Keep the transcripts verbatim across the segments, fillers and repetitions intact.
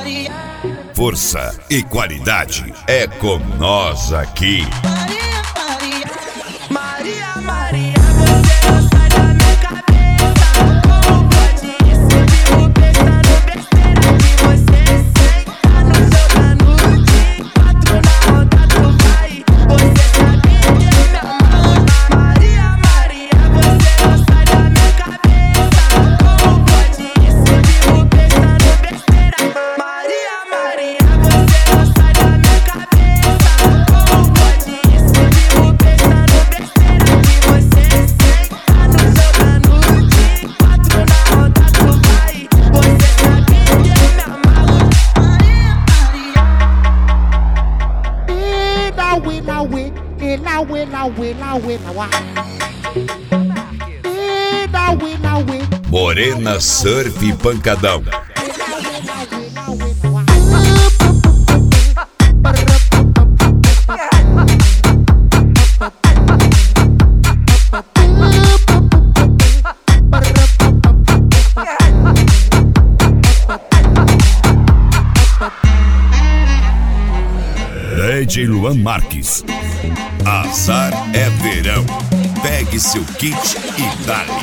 Força e qualidade é com nós aqui. Maria, Maria, Maria, Maria, você não sai da minha cabeça. Como pode isso? Vivo pensando besteira que você senta no jogando de quatro na roda do vai. Você sabe que eu me amarro. Maria, Maria, você não sai da minha cabeça. Como pode isso? Vivo pensando besteira. Maria, Maria, você não sai da minha cabeça. Como pode isso? Vivo pensando besteira que você senta no jogando de quatro na roda do vai. Você sabe que eu me amarro. Maria, Maria. Ilawe, ilawe, ilawe, ilawe, ilawe, ilawe. Ilawe, ilawe. Morena Surf Pancadão. D J Luan Marques. Azar é verão. Pegue seu kit e dale.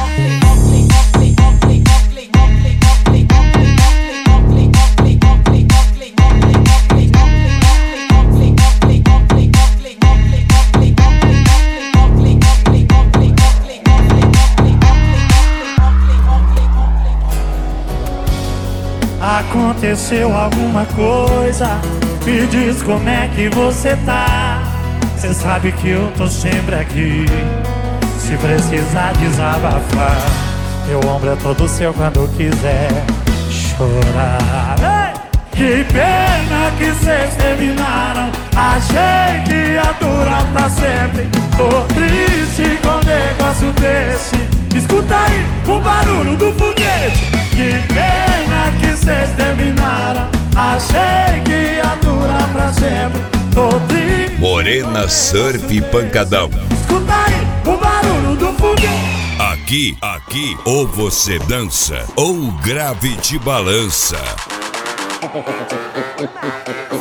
Aconteceu alguma coisa? Me diz como é que você tá. Cê sabe que eu tô sempre aqui, se precisar desabafar. Meu ombro é todo seu quando quiser chorar. Ei! Que pena que cês terminaram. Achei que ia durar pra sempre. Tô triste com um negócio desse. Escuta aí o barulho do foguete. Que pena que cês terminaram. Achei que ia durar pra sempre. Tô triste. Morena Surf Pancadão. Escuta aí o barulho do foguete. Aqui, aqui, ou você dança, ou o grave te balança.